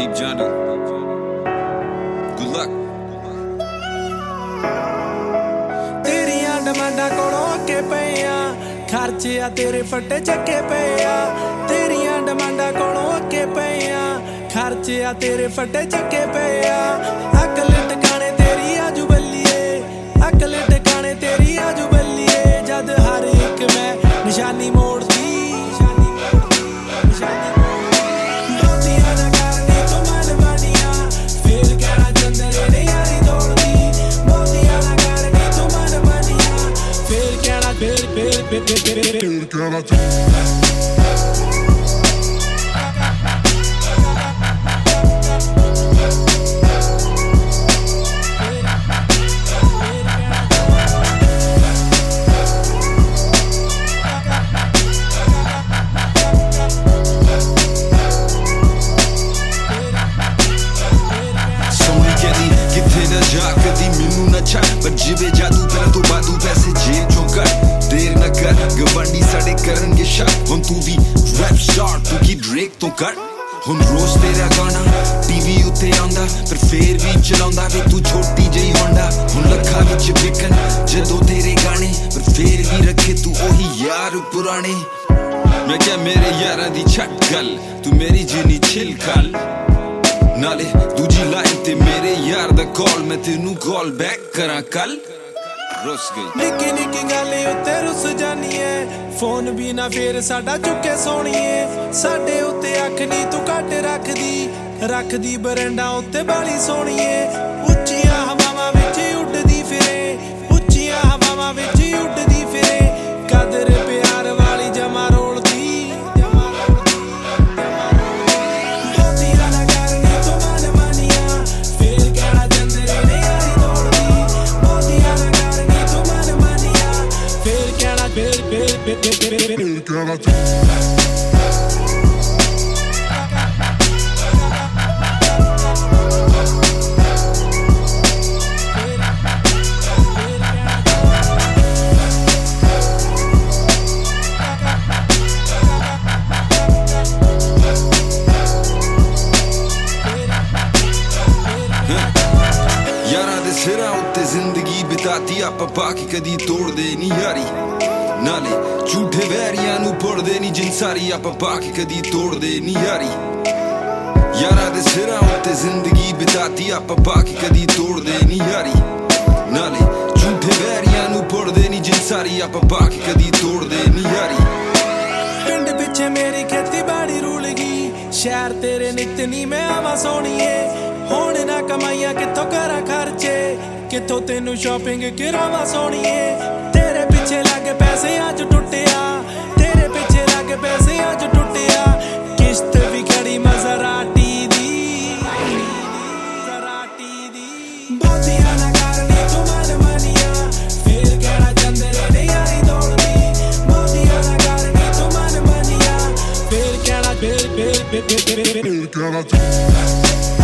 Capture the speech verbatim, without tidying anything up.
Johnny. Good luck. तेरियां डमांडा कोलों अगे पे आ खर्चे आ तेरे फटे चक्के पे आ तेरियां डमांडा कोलों अगे पे आ खर्चे आ तेरे फटे चक्के पे आ अकल टकाने तेरी आजू बल्लिए अकल टकाने तेरी आजू बल्लिए जद हर एक मैं निशानी मोड़ती पर जिवे जादू पहला तो बादू पैसे जेब चों कट देर न कर गवंडी साडे करनगे शक हुन तू भी रैप स्टार तू की ड्रेक तो कट हुन रोज तेरा गाना टीवी उत्ते आंदा पर फेर भी चलांदा वे तू छोटी जई होंडा हुन लखा विच विकन जदों तेरे गाने पर फेर भी रखे तू ओही यार पुराने मैं क्या मेरे यारां दी छट गल तू मेरी जिनी छिल कल नाले दूजी लाइन ते मेरे यार दा कॉल मैं तेनू कॉल बैक करा कल रुस गई निक्की निक्की गल्ले उत्ते रुस जानी है फोन भी ना फेर साडा चुके सोणीए साडे उत्ते अख नी तू घट रखदी रखदी बरंडा उत्ते बाली सोणीए उच्चियां हवावां विच उड्डदी फिरे उच्चियां हवावां विच उड्डदी फिरे कदर प्यार वाली जमा रोलदी सिरा उत्ते जिंदगी बिताती आपा बाकी कदी तोड़दे नी यारी नाले झूठे वैरियां नू पढ़दे नी जिन सारी आपा बाकी कदी तोड़दे नी यारी यारा दे सिरा उत्ते जिंदगी बिताती आपा बाकी कदी तोड़दे नी यारी नाले झूठे वैरियां नू पढ़दे नी जिन सारी आपा बाकी कदी तोड़दे नी यारी पिंड पिछे मेरी खेती बाड़ी रूल गई शहर तेरे नित नी मैं आवा सोणीए हुण ना कमाइयां कित्थों करा खर्चे कित्थों तेनू शॉपिंग करावा सोणीए तेरे पिछे लगे पैसे अज टुटिया तेरे पिछे लगे पैसे अज टुटिया किश्त भी खड़ी मजराटी दी मजराटी दी बहुतियां ना करनी तू मन मनिया फिर कहना चंदरे ने यारी दौड़दी बहुतियां ना करनी तू मन मनिया फिर कहना फिर फिर फिर फिर कहना